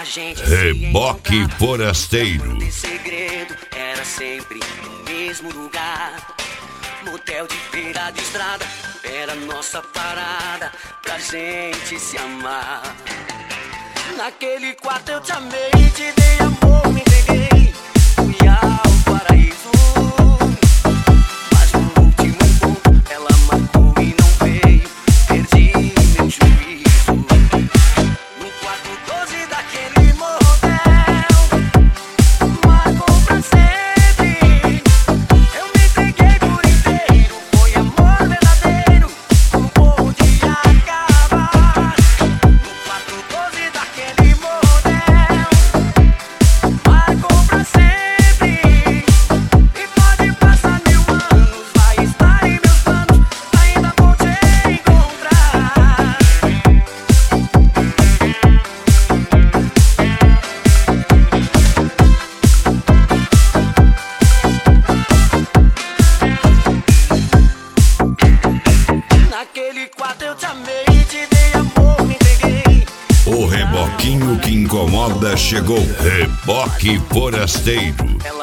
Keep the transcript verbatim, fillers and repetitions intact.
gente Reboque Forasteiro. De segredo era sempre no mesmo lugar. Motel de beira de estrada era nossa parada pra gente se amar. Naquele quarto eu te amei, te dei amor, me entreguei, fui ao paraíso. Mas no último encontro ela marcou e não veio, perdi meu juízo. No quarto doze daquele motel, marcou pra sempre. Eu me entreguei por inteiro, foi amor verdadeiro, não pôde acabar. No quarto doze daquele motel, marcou pra sempre. E pode passar mil anos, vai estar em meus planos, ainda vou te encontrar. Naquele quarto eu te amei, te dei amor, me entreguei. O reboquinho que incomoda chegou. Reboque Forasteiro. Ela